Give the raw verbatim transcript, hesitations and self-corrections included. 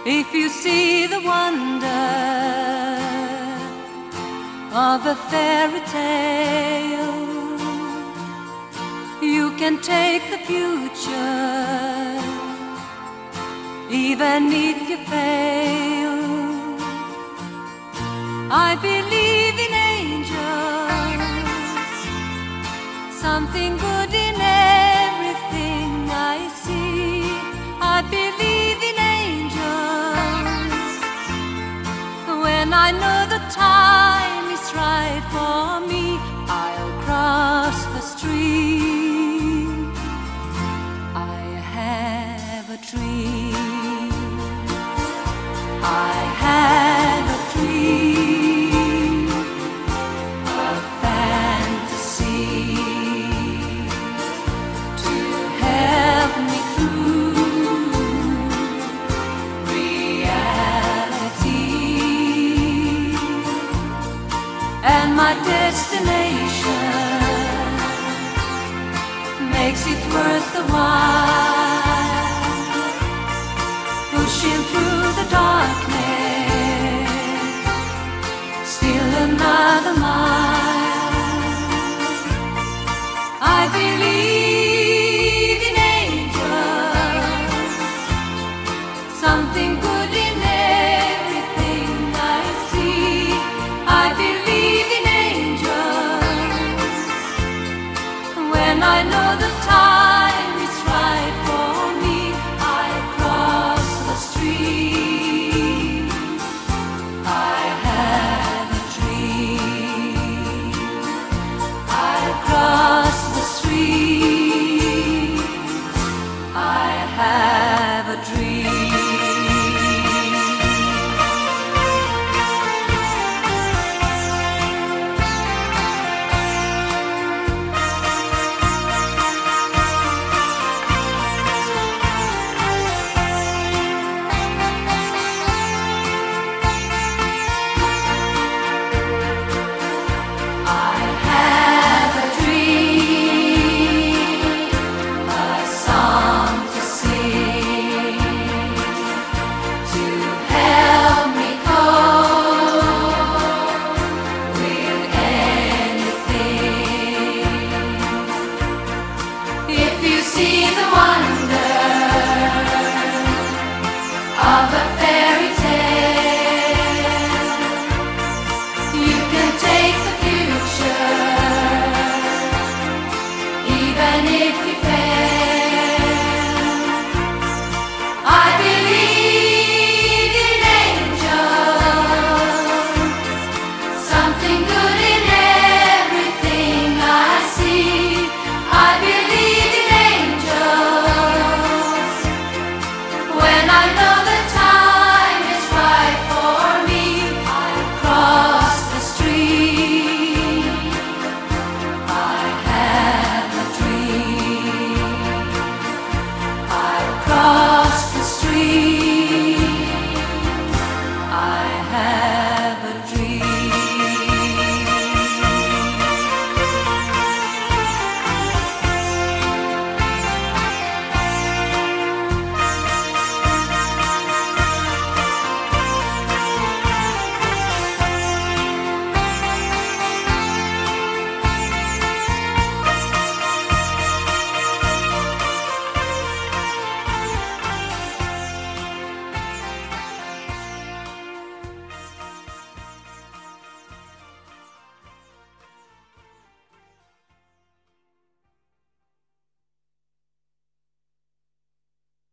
If you see the wonder of a fairy tale, you can take the future, even if you fail. I believe in angels, something good in everything I see. I believe in angels when I know the time is right for me. I'll cross the street. I have a dream. I have a dream, a fantasy to help me through reality, and my destination makes it worth the while, pushing through the darkness, still another mile. I believe in angels, something good in everything I see. I believe in angels when I know the time is right for me. I cross the street. I have a dream. I cross the street. I have a dream.